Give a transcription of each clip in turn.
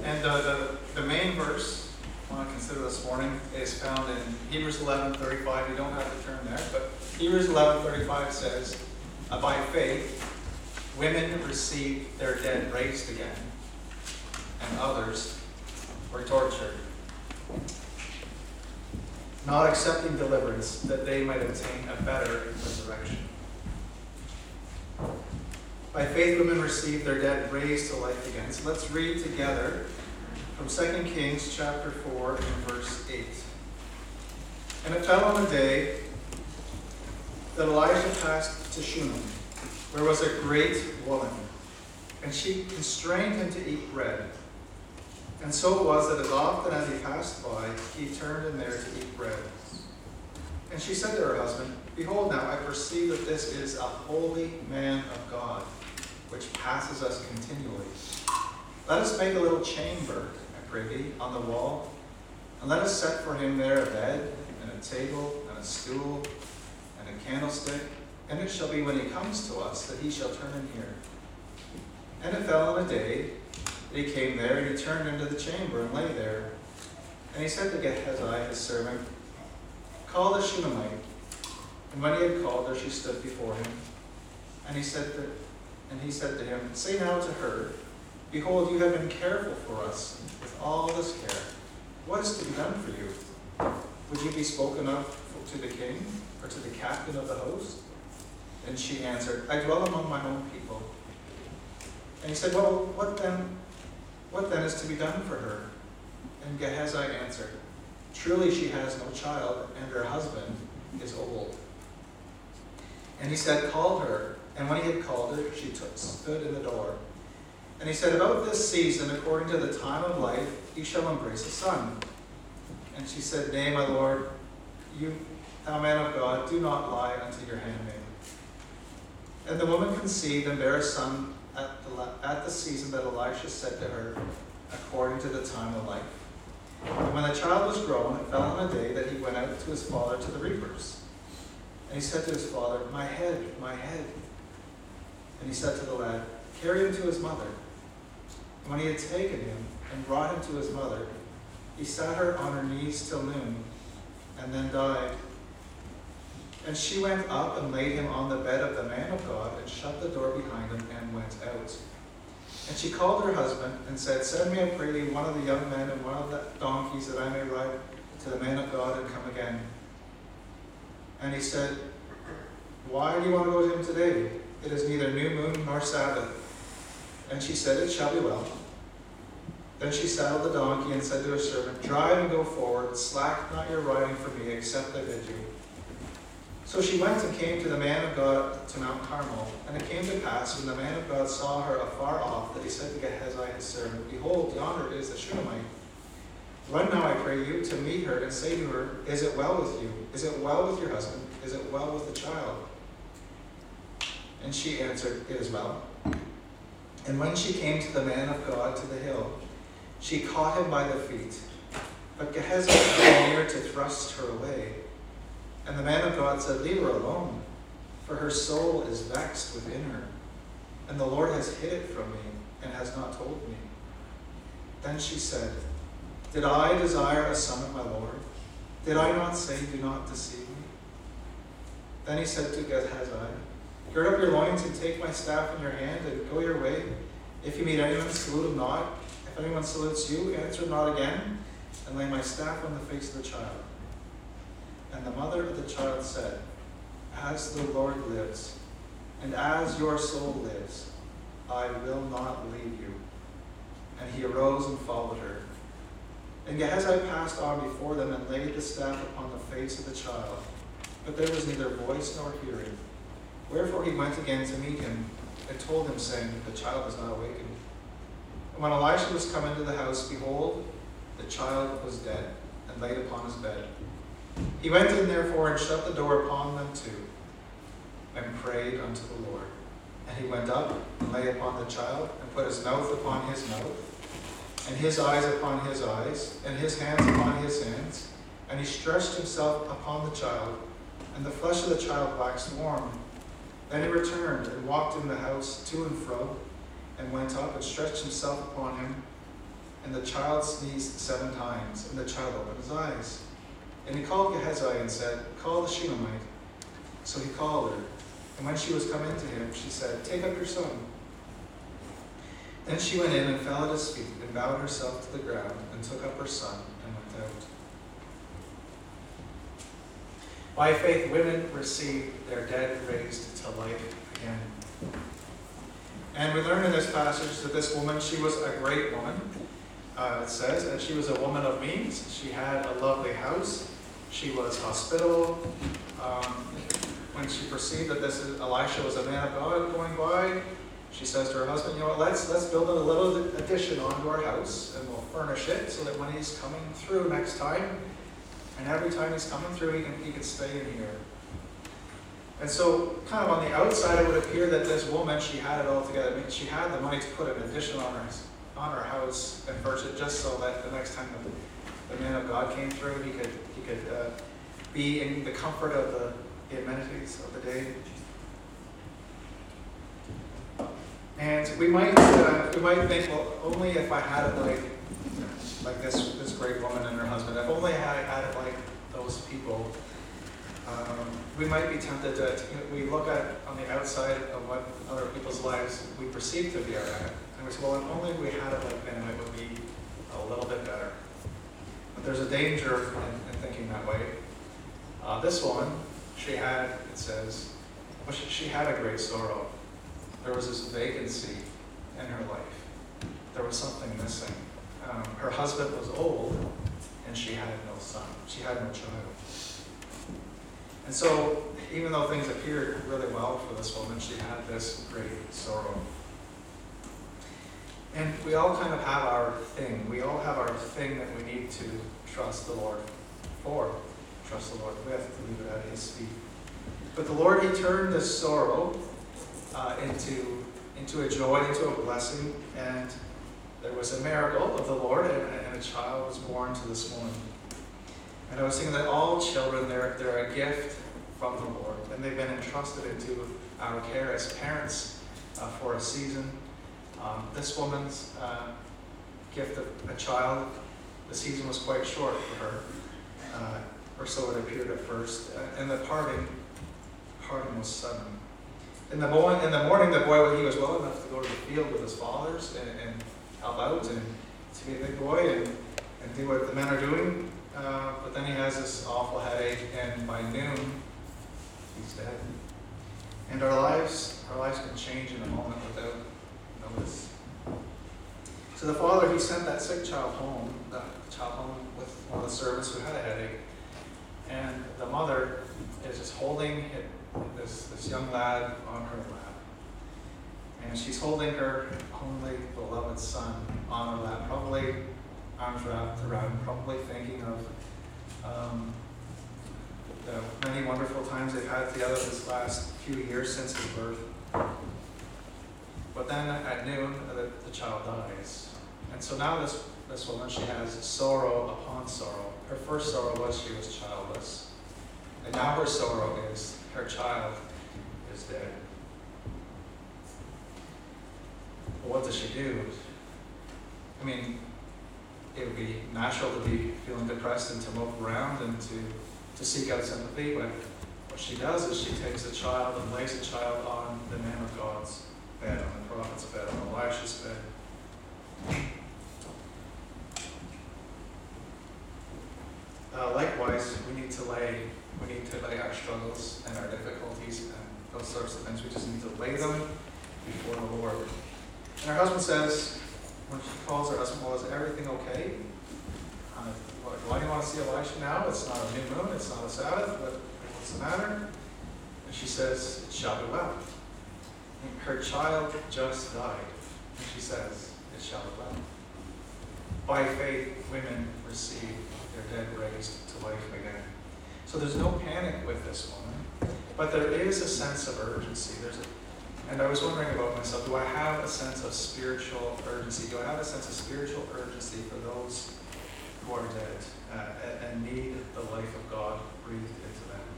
And the main verse I want to consider this morning is found in Hebrews 11:35. You don't have to turn there, but Hebrews 11:35 says, by faith, women received their dead raised again, and others were tortured, not accepting deliverance, that they might obtain a better resurrection. By faith, women received their dead raised to life again. So let's read together from 2 Kings chapter 4 and verse 8. And it fell on the day that Elijah passed to Shunem, where was a great woman, and she constrained him to eat bread. And so it was that as often as he passed by, he turned in there to eat bread. And she said to her husband, Behold now, I perceive that this is a holy man of God, which passes us continually. Let us make a little chamber, I pray thee, on the wall, and let us set for him there a bed, and a table, and a stool, and a candlestick. And it shall be when he comes to us that he shall turn in here. And it fell on a day that he came there, and he turned into the chamber and lay there. And he said to Gehazi, his servant, Call the Shunammite. And when he had called her, she stood before him. And he said to him, Say now to her, Behold, you have been careful for us with all this care. What is to be done for you? Would you be spoken of to the king, or to the captain of the host? And she answered, I dwell among my own people. And he said, Well, what then is to be done for her? And Gehazi answered, Truly she has no child, and her husband is old. And he said, Call her. And when he had called her, she stood in the door. And he said, About this season, according to the time of life, you shall embrace a son. And she said, Nay, my lord, you, thou man of God, do not lie unto your handmaid. And the woman conceived and bare a son at the season that Elisha said to her, according to the time of life. And when the child was grown, it fell on a day that he went out to his father to the reapers. And he said to his father, My head, my head. And he said to the lad, Carry him to his mother. And when he had taken him and brought him to his mother, he sat her on her knees till noon, and then died. And she went up and laid him on the bed of the man of God, and shut the door behind him, and went out. And she called her husband, and said, Send me, I pray thee, one of the young men and one of the donkeys, that I may ride to the man of God and come again. And he said, Why do you want to go to him today? It is neither new moon nor Sabbath. And she said, It shall be well. Then she saddled the donkey and said to her servant, Drive and go forward, slack not your riding for me, except I bid you. So she went and came to the man of God to Mount Carmel. And it came to pass, when the man of God saw her afar off, that he said to Gehazi his servant, Behold, yonder is the Shunammite. Run now, I pray you, to meet her, and say to her, Is it well with you? Is it well with your husband? Is it well with the child? And she answered, It is well. And when she came to the man of God to the hill, she caught him by the feet. But Gehazi came near to thrust her away. And the man of God said, Leave her alone, for her soul is vexed within her. And the Lord has hid it from me, and has not told me. Then she said, Did I desire a son of my Lord? Did I not say, Do not deceive me? Then he said to Gehazi, Gird up your loins and take my staff in your hand and go your way. If you meet anyone, salute him not. If anyone salutes you, answer not again, and lay my staff on the face of the child. And the mother of the child said, As the Lord lives, and as your soul lives, I will not leave you. And he arose and followed her. And Gehazi passed on before them and laid the staff upon the face of the child. But there was neither voice nor hearing. Wherefore he went again to meet him, and told him, saying, The child is not awakened. And when Elisha was come into the house, behold, the child was dead, and laid upon his bed. He went in therefore, and shut the door upon them too, and prayed unto the Lord. And he went up, and lay upon the child, and put his mouth upon his mouth, and his eyes upon his eyes, and his hands upon his hands. And he stretched himself upon the child, and the flesh of the child waxed warm. Then he returned, and walked in the house to and fro, and went up, and stretched himself upon him. And the child sneezed 7 times, and the child opened his eyes. And he called Gehazi and said, "Call the Shunammite." So he called her. And when she was come in to him, she said, "Take up your son." Then she went in and fell at his feet, and bowed herself to the ground, and took up her son, and went out. By faith, women received their dead raised to life again. And we learn in this passage that this woman, she was a great woman. It says that she was a woman of means. She had a lovely house. She was hospitable. When she perceived that Elisha was a man of God going by, she says to her husband, "You know what, let's build a little addition onto our house, and we'll furnish it so that when he's coming through next time, and every time he's coming through, he can stay in here." And so, kind of on the outside, it would appear that this woman, she had it all together. I mean, she had the money to put an addition on her house and furnish it, just so that the next time the man of God came through, he could be in the comfort of the amenities of the day. And we might think, well, only if I had it like this great woman and her husband, if only I had it like those people. We might be tempted to, we look at on the outside of what other people's lives we perceive to be our end, and we say, well, if only we had it like them, it would be a little bit better. But there's a danger in thinking that way. This woman, she had, it says, well, she had a great sorrow. There was this vacancy in her life. There was something missing. Her husband was old, and she had no son. She had no child. And so, even though things appeared really well for this woman, she had this great sorrow. And we all kind of have our thing. We all have our thing that we need to trust the Lord for, trust the Lord with, to leave it at His feet. But the Lord, He turned this sorrow into a joy, into a blessing, and there was a miracle of the Lord, and a child was born to this woman. And I was thinking that all children, they're a gift from the Lord, and they've been entrusted into our care as parents for a season. This woman's gift of a child, the season was quite short for her, or so it appeared at first, and the parting was sudden. In the morning, the boy, he was well enough to go to the field with his fathers and help out and to be a big boy and do what the men are doing. But then he has this awful headache, and by noon, he's dead. And our lives can change in a moment without notice. So the father, he sent that sick child home, with one of the servants who had a headache. And the mother is just holding this young lad on her lap. And she's holding her only beloved son on her lap, probably arms wrapped around, probably thinking of the many wonderful times they've had together this last few years since his birth. But then at noon, the child dies. And so now this woman, she has sorrow upon sorrow. Her first sorrow was she was childless. And now her sorrow is her child is dead. Well, what does she do? I mean, it would be natural to be feeling depressed and to mope around and to seek out sympathy, but what she does is she takes a child and lays a child on the man of God's bed, on the prophet's bed, on Elisha's bed. Likewise, we need to lay our struggles and our difficulties and those sorts of things. We just need to lay them before the Lord. And her husband says, when she calls her husband, well, is everything okay? Why do you want to see Elisha now? It's not a new moon, it's not a Sabbath, what's the matter? And she says, it shall be well. And her child just died. And she says, it shall be well. By faith, women receive their dead raised to life again. So there's no panic with this woman, but there is a sense of urgency. And I was wondering about myself, do I have a sense of spiritual urgency? Do I have a sense of spiritual urgency for those who are dead and need the life of God breathed into them?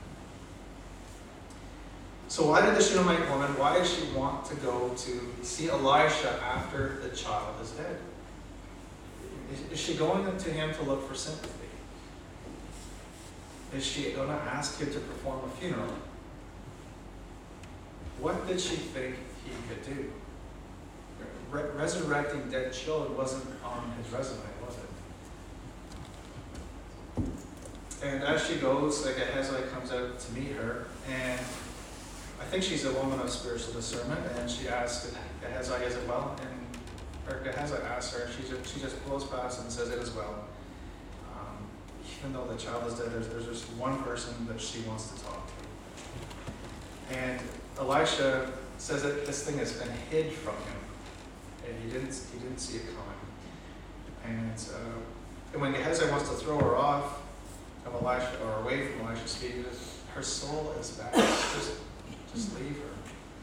So why did the Shunammite woman, why does she want to go to see Elisha after the child is dead? Is she going to him to look for sympathy? Is she going to ask him to perform a funeral? What did she think he could do? Resurrecting dead children wasn't on his resume, was it? And as she goes, Gehazi comes out to meet her, and I think she's a woman of spiritual discernment, and she asks Gehazi, is it well? And Gehazi asks her, and she just blows past and says, it is well. Even though the child is dead, there's just one person that she wants to talk to. And Elisha says that this thing has been hid from him, and he didn't see it coming. And when Gehazi wants to throw her off of Elisha, or away from Elisha's feet, her soul is back. Just leave her.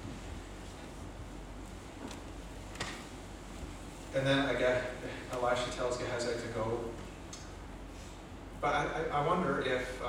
And then again, Elisha tells Gehazi to go. But I wonder if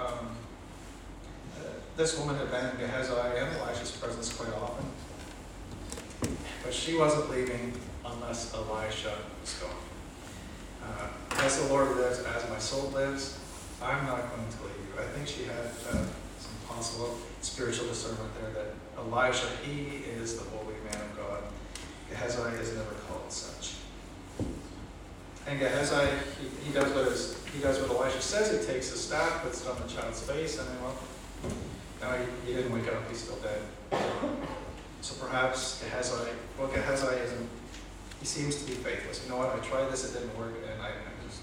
this woman had been in Gehazi and Elisha's presence quite often. But she wasn't leaving unless Elisha was going. As the Lord lives, as my soul lives, I'm not going to leave you. I think she had some possible spiritual discernment there that Elisha, he is the holy man of God. Gehazi is never called such. And Gehazi, he does what Elisha says. He takes his staff, puts it on the child's face, and then, well, no, he didn't wake up. He's still dead. So perhaps Gehazi isn't. He seems to be faithless. You know what? I tried this, it didn't work, and I just,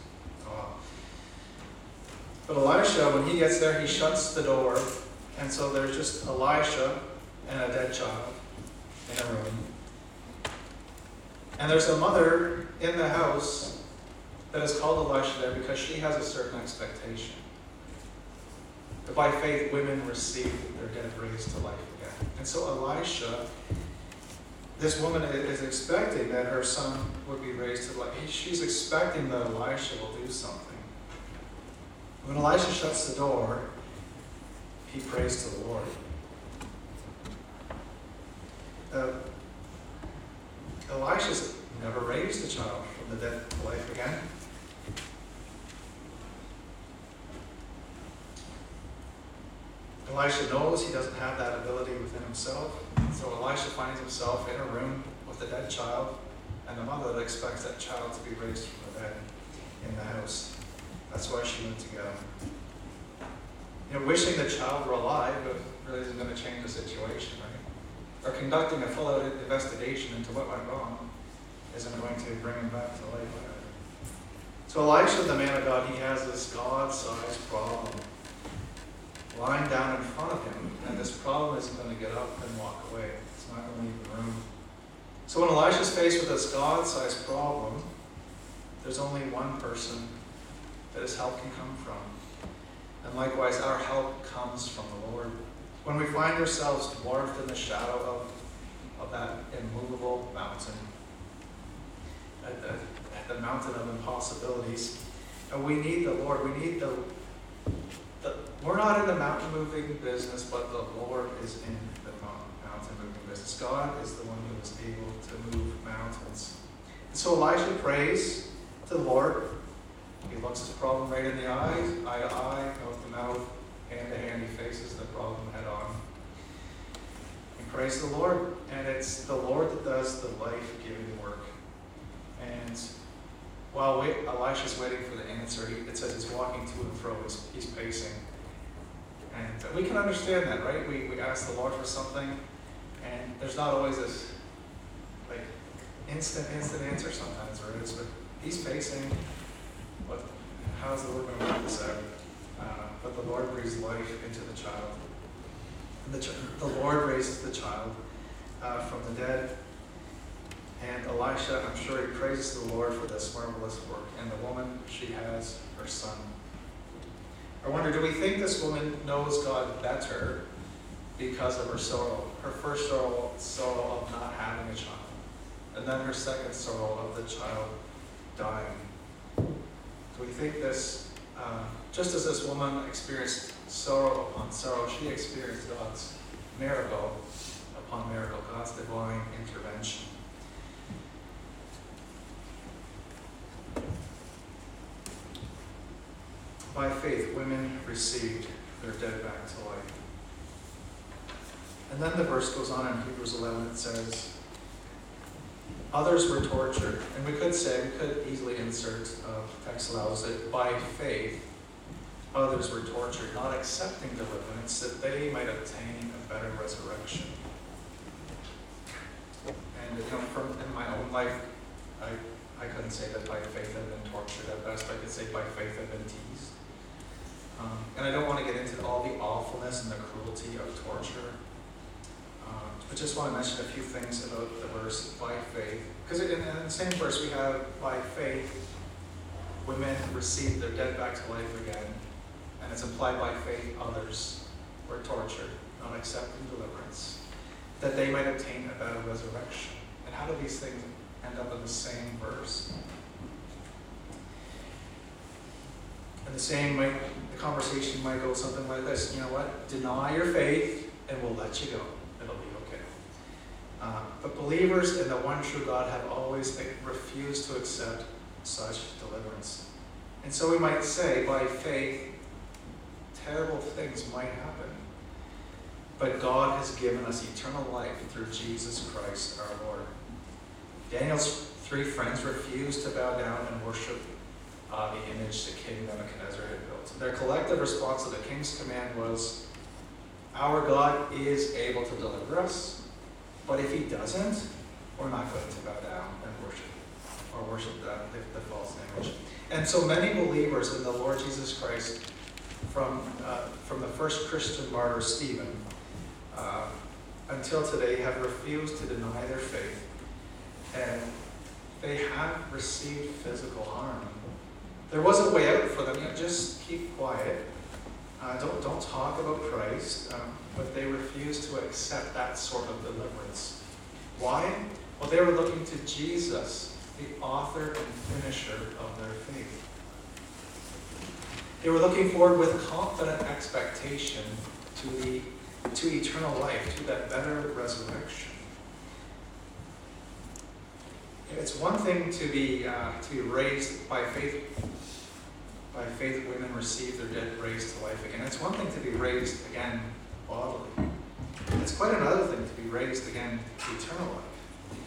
But Elisha, when he gets there, he shuts the door, and so there's just Elisha and a dead child in a room. And there's a mother in the house that is called Elisha there because she has a certain expectation. That by faith, women receive their dead raised to life again. And so Elisha, this woman is expecting that her son would be raised to life. She's expecting that Elisha will do something. When Elisha shuts the door, he prays to the Lord. Elisha's never raised a child from the dead to life again. Elisha knows he doesn't have that ability within himself. So Elisha finds himself in a room with a dead child and a mother that expects that child to be raised from the dead in the house. That's why she went to get him. Wishing the child were alive really isn't going to change the situation, right? Or conducting a full-out investigation into what went wrong isn't going to bring him back to life. So Elisha, the man of God, he has this God-sized problem lying down in front of him, and this problem isn't going to get up and walk away. It's not going to leave the room. So when Elisha's faced with this God-sized problem, there's only one person that his help can come from. And likewise, our help comes from the Lord. When we find ourselves dwarfed in the shadow of that immovable mountain, at the mountain of impossibilities, and we need the Lord. We need we're not in the mountain moving business, but the Lord is in the mountain moving business. God is the one who is able to move mountains. And so Elisha prays to the Lord. He looks the problem right in the eyes, eye to eye, mouth to mouth, hand to hand. He faces the problem head on. He prays the Lord, and it's the Lord that does the life-giving work. And while Elisha's waiting for the answer, it says he's walking to and fro, he's pacing. And we can understand that, right? We ask the Lord for something, and there's not always this instant answer sometimes, right? But he's pacing. How's the Lord going to work this out? But the Lord breathes life into the child. And the Lord raises the child from the dead. And Elisha, I'm sure he praises the Lord for this marvelous work. And the woman, she has her son. I wonder, do we think this woman knows God better because of her sorrow? Her first sorrow of not having a child. And then her second sorrow of the child dying. Do we think this, just as this woman experienced sorrow upon sorrow, she experienced God's miracle upon miracle, God's divine intervention. By faith, women received their dead back to life. And then the verse goes on in Hebrews 11. It says, others were tortured. And we could easily insert text allows it, by faith, others were tortured, not accepting deliverance, that they might obtain a better resurrection. And in my own life, I couldn't say that by faith I've been tortured. At best, I could say by faith I've been teased. And I don't want to get into all the awfulness and the cruelty of torture. But just want to mention a few things about the verse, by faith. Because in the same verse we have, by faith, women received their dead back to life again. And it's implied by faith, others were tortured, not accepting deliverance, that they might obtain a better resurrection. And how do these things end up in the same verse? And the conversation might go something like this. You know what? Deny your faith and we'll let you go. It'll be okay. But believers in the one true God have always refused to accept such deliverance. And so we might say, by faith, terrible things might happen. But God has given us eternal life through Jesus Christ our Lord. Daniel's 3 friends refused to bow down and worship the image that King Nebuchadnezzar had built. Their collective response to the king's command was, our God is able to deliver us, but if he doesn't, we're not going to bow down and worship the false image. And so many believers in the Lord Jesus Christ, from the first Christian martyr Stephen until today, have refused to deny their faith, and they have received physical harm. There was a way out for them. Just keep quiet. Don't talk about Christ. But they refused to accept that sort of deliverance. Why? Well, they were looking to Jesus, the author and finisher of their faith. They were looking forward with confident expectation to eternal life, to that better resurrection. It's one thing to be raised by faith. By faith, women receive their dead raised to life again. It's one thing to be raised again bodily. It's quite another thing to be raised again to eternal life.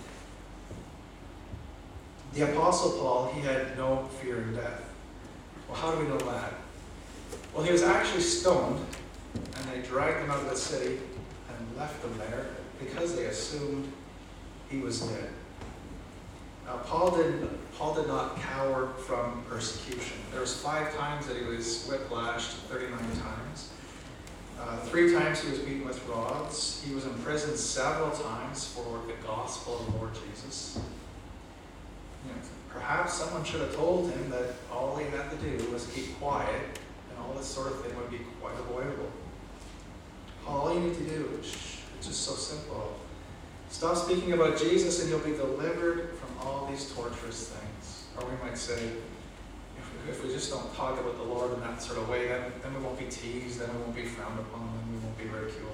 The Apostle Paul, he had no fear in death. Well, how do we know that? Well, he was actually stoned, and they dragged him out of the city and left him there because they assumed he was dead. Now, Paul did not cower from persecution. There was 5 times that he was whiplashed, 39 times. 3 times he was beaten with rods. He was imprisoned several times for the gospel of the Lord Jesus. Perhaps someone should have told him that all he had to do was keep quiet, and all this sort of thing would be quite avoidable. All you need to do, it's just so simple. Stop speaking about Jesus and you'll be delivered from all these torturous things. Or we might say, if we just don't talk about the Lord in that sort of way, then we won't be teased, then we won't be frowned upon, then we won't be ridiculed.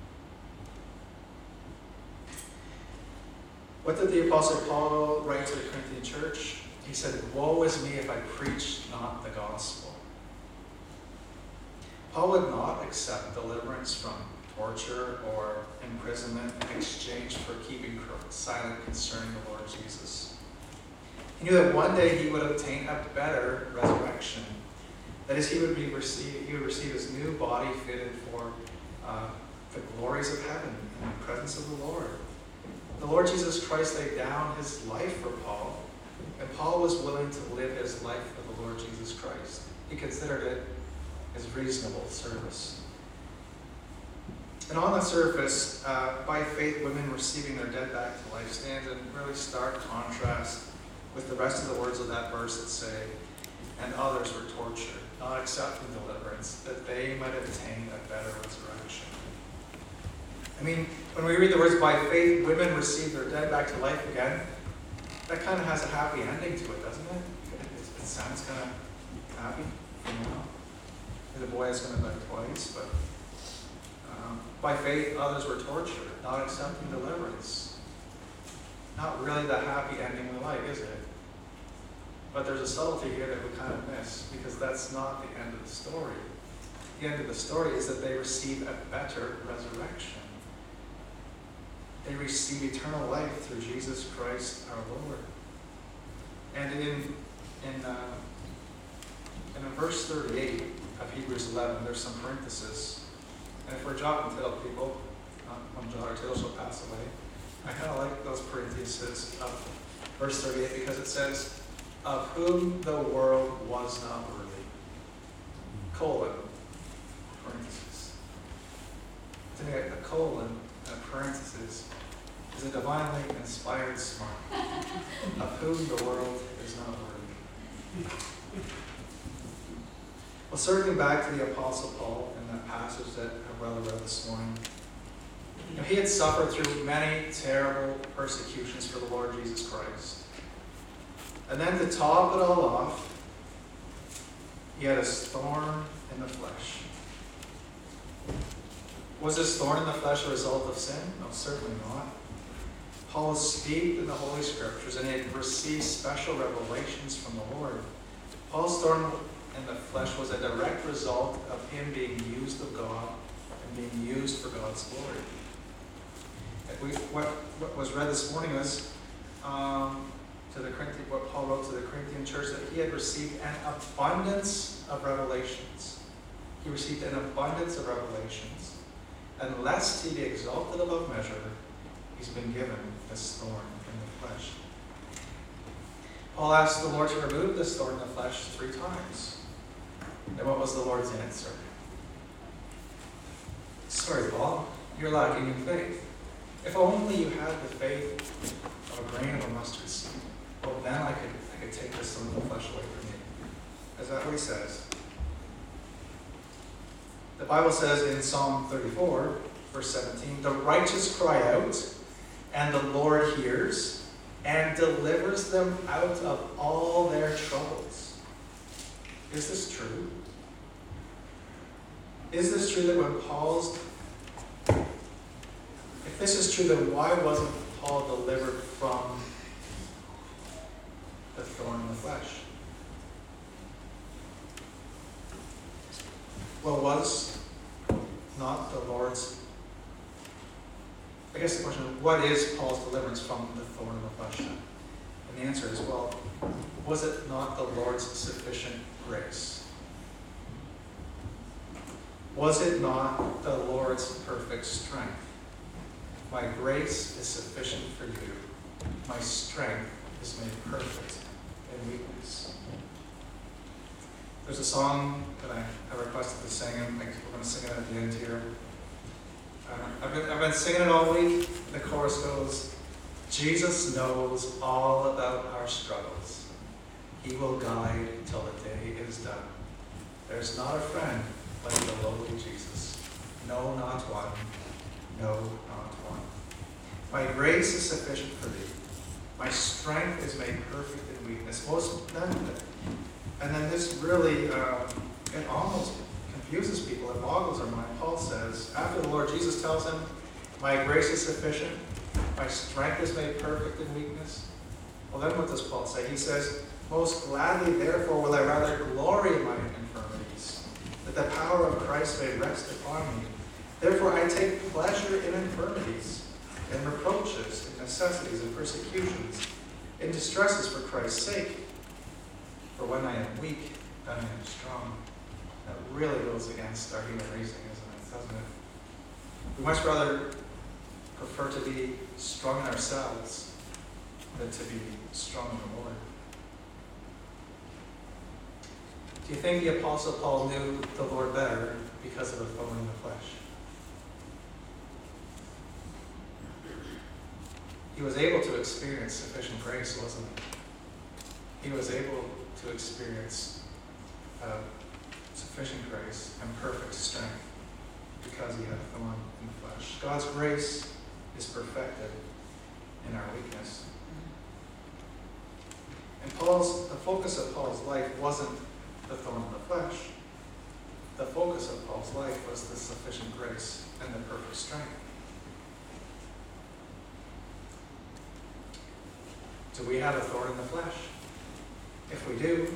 What did the Apostle Paul write to the Corinthian church? He said, woe is me if I preach not the gospel. Paul would not accept deliverance from torture or imprisonment in exchange for keeping silent concerning the Lord Jesus. He knew that one day he would obtain a better resurrection. That is, he would receive his new body fitted for the glories of heaven in the presence of the Lord. The Lord Jesus Christ laid down his life for Paul, and Paul was willing to live his life for the Lord Jesus Christ. He considered it as reasonable service. And on the surface, by faith, women receiving their dead back to life stands in really stark contrast with the rest of the words of that verse that say, and others were tortured, not accepting deliverance, that they might obtain a better resurrection. I mean, when we read the words, by faith, women receive their dead back to life again, that kind of has a happy ending to it, doesn't it? It sounds kind of happy for now. The boy is going to die twice, but by faith, others were tortured, not accepting deliverance. Not really the happy ending we like, is it? But there's a subtlety here that we kind of miss, because that's not the end of the story. The end of the story is that they receive a better resurrection. They receive eternal life through Jesus Christ our Lord. And in verse 38 of Hebrews 11, there's some parentheses. And if we're jot and tittle people, one jot or tittle shall pass away. I kind of like those parentheses of verse 38 because it says, of whom the world was not worthy. Colon, parenthesis. To me, a colon and a parenthesis is a divinely inspired smart. Of whom the world is not worthy. Well, circling back to the Apostle Paul in that passage that I read this morning, he had suffered through many terrible persecutions for the Lord Jesus Christ. And then to top it all off, he had a thorn in the flesh. Was this thorn in the flesh a result of sin? No, certainly not. Paul was steeped in the Holy Scriptures and he had received special revelations from the Lord. Paul's thorn in the flesh was a direct result of him being used of God and being used for God's glory. What was read this morning was what Paul wrote to the Corinthian church, that he had received an abundance of revelations. He received an abundance of revelations. And lest he be exalted above measure, he's been given this thorn in the flesh. Paul asked the Lord to remove this thorn in the flesh 3 times. And what was the Lord's answer? Sorry, Paul, you're lacking in faith. If only you had the faith of a grain of a mustard seed, well, then I could take this thorn in the flesh away from you. Is that what he says? The Bible says in Psalm 34, verse 17, the righteous cry out, and the Lord hears, and delivers them out of all their troubles. Is this true? Is this true that when if this is true, then why wasn't Paul delivered from the thorn in the flesh? Well, was not the Lord's... I guess the question is, what is Paul's deliverance from the thorn in the flesh? And the answer is, well, was it not the Lord's sufficient grace? Was it not the Lord's perfect strength? My grace is sufficient for you. My strength is made perfect in weakness. There's a song that I requested to sing, and we're going to sing it at the end here. I've been singing it all week. The chorus goes, Jesus knows all about our struggles. He will guide till the day is done. There's not a friend like the lowly Jesus. No, not one. No, not one. My grace is sufficient for thee. My strength is made perfect in weakness. And then this really, it almost confuses people. It boggles our mind. Paul says, after the Lord Jesus tells him, my grace is sufficient, my strength is made perfect in weakness. Well, then what does Paul say? He says, most gladly, therefore, will I rather glory in my infirmities, that the power of Christ may rest upon me. Therefore, I take pleasure in infirmities, in reproaches, in necessities, in persecutions, in distresses for Christ's sake. For when I am weak, then I am strong. That really goes against our human reasoning, doesn't it? We much rather prefer to be strong in ourselves than to be strong in the Lord. Do you think the Apostle Paul knew the Lord better because of the thorn in the flesh? He was able to experience sufficient grace, wasn't he? He was able to experience sufficient grace and perfect strength because he had a thorn in the flesh. God's grace is perfected in our weakness. And the focus of Paul's life wasn't the thorn in the flesh. The focus of Paul's life was the sufficient grace and the perfect strength. Do we have a thorn in the flesh? If we do,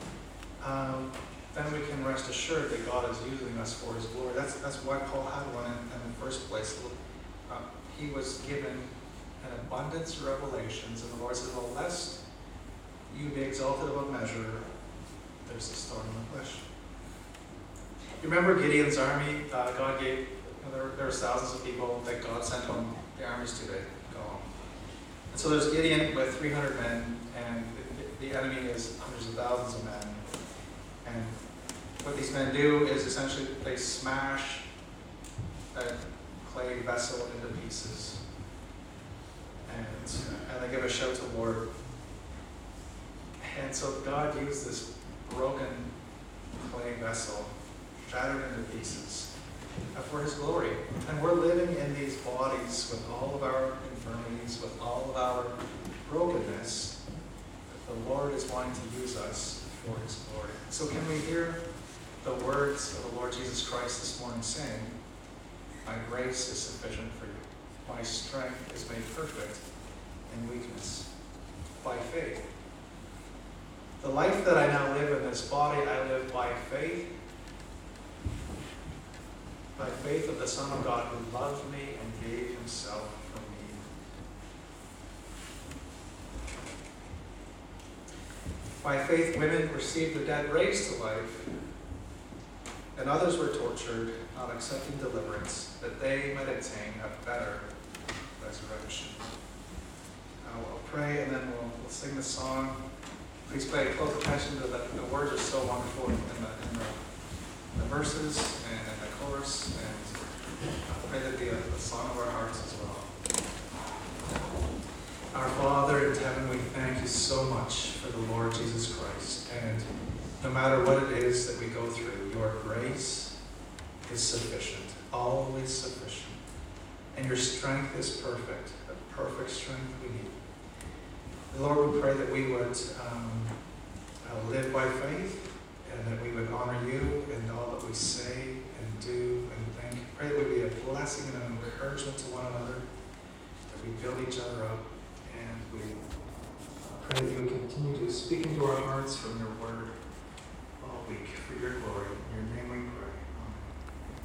then we can rest assured that God is using us for his glory. That's why Paul had one in the first place. He was given an abundance of revelations, and the Lord says, well, lest you be exalted above measure, there's this thorn in the flesh. You remember Gideon's army? God gave, there were thousands of people that God sent home. The army's too big. Go home. And so there's Gideon with 300 men, and the enemy is hundreds of thousands of men. And what these men do is essentially they smash a clay vessel into pieces. And they give a shout to the Lord. And so God used this broken clay vessel, shattered into pieces, for his glory. And we're living in these bodies with all of our infirmities, with all of our brokenness. The Lord is wanting to use us for his glory. So can we hear the words of the Lord Jesus Christ this morning saying, my grace is sufficient for you. My strength is made perfect in weakness. By faith. The life that I now live in this body, I live by faith. By faith of the Son of God who loved me and gave himself for me. By faith, women received the dead raised to life, and others were tortured, not accepting deliverance, that they might obtain a better resurrection. Now we'll pray, and then we'll sing the song. Please pay close attention to the words are so wonderful in the verses and in the chorus, and I pray that be a song of our hearts as well. Our Father in heaven, we thank you so much for the Lord Jesus Christ, and no matter what it is that we go through, your grace is sufficient, always sufficient, and your strength is perfect, the perfect strength we need. Lord, we pray that we would live by faith, and that we would honor you in all that we say and do and think. Pray that we be a blessing and an encouragement to one another, that we build each other up, and we pray that you would continue to speak into our hearts from your word.